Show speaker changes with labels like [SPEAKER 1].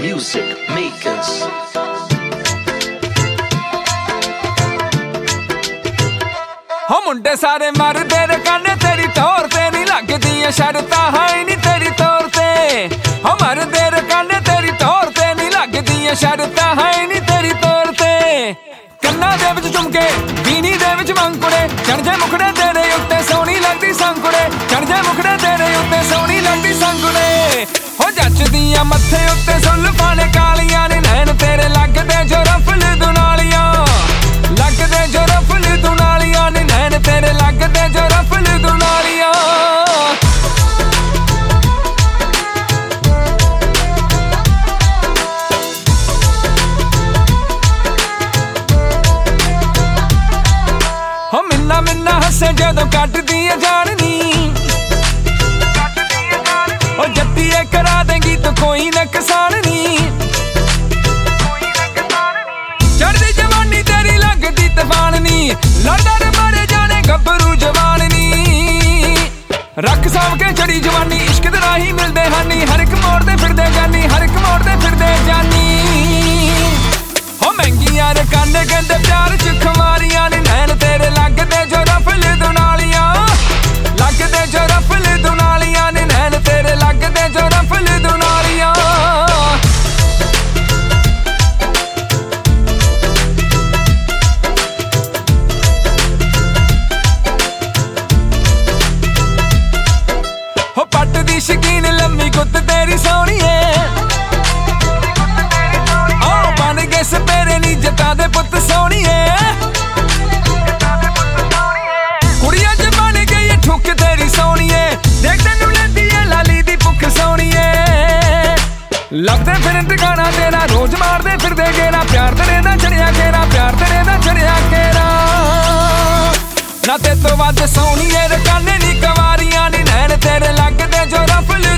[SPEAKER 1] music makers.
[SPEAKER 2] हो मुंडे सारे मरदे रे काने तेरी टोर ते नहीं लगदी शर्ता है नहीं तेरी तौर ते। हो मरदे रे काने तेरी टोर ते नहीं लगदी शर्ता है नहीं तेरी तौर ते। कन्ना दे विच झुमके बीनी दे विच मंकुड़े चढ़ जाए मुखड़े तेरे उत्ते सोहनी लगदी संकुड़े चढ़ जाए मुखड़े तेरे उत्ते सोहनी लगदी संकुड़े। हो जचदियां मत्थे उत्ते सुल पाने कालियां ने नैन तेरे लगदे जो रफल दुनालियां लगदे जो रफल दुनालियां ने नैन तेरे लगदे जो रफल दुनालियां। हो मिन्ना मिन्ना हसे जदों कटदी है जाननी ओ जत्तीए करा देंगी तो कोई न किसाननी। चढ़दी जवानी तेरी लगदी तूफाननी लड़दा रे मारे जाने गब्बरू जवाननी। रख साम के चढ़ी जवानी इश्क दे राही मिलदे हानी हर एक मोड़ दे फिरदे जानी हर एक मोड़ दे फिरदे जानी। हो महंगियां रे कांडे कहंदे प्यार च खमारियां ने नैन तेरे लगदे जो रफल दुनालियां लगदे जो रफल दुनालियां ने नैन तेरे लगदे जो रफल दुनालियां। हो पट दी शकीन लम्मी गुत्त तेरी सोहनी है ओ बन गए सपेरे नी जटा दे पुत्त सोहनी है। कुड़िया च बन गई ठुक तेरी सोहनी है देख तेनू लैंदी है लाली दी भुख सोहनी है। लगदे फिर टकाना तेरा रोज मारदे फिरदे गेरा प्यार तेरे दा चढ़िया केरा प्यार तेरे दा चढ़िया केरा। ना ते तो वध सोहनी रे काने नी कवारियां नी नैन तेरे लगदे जो रफल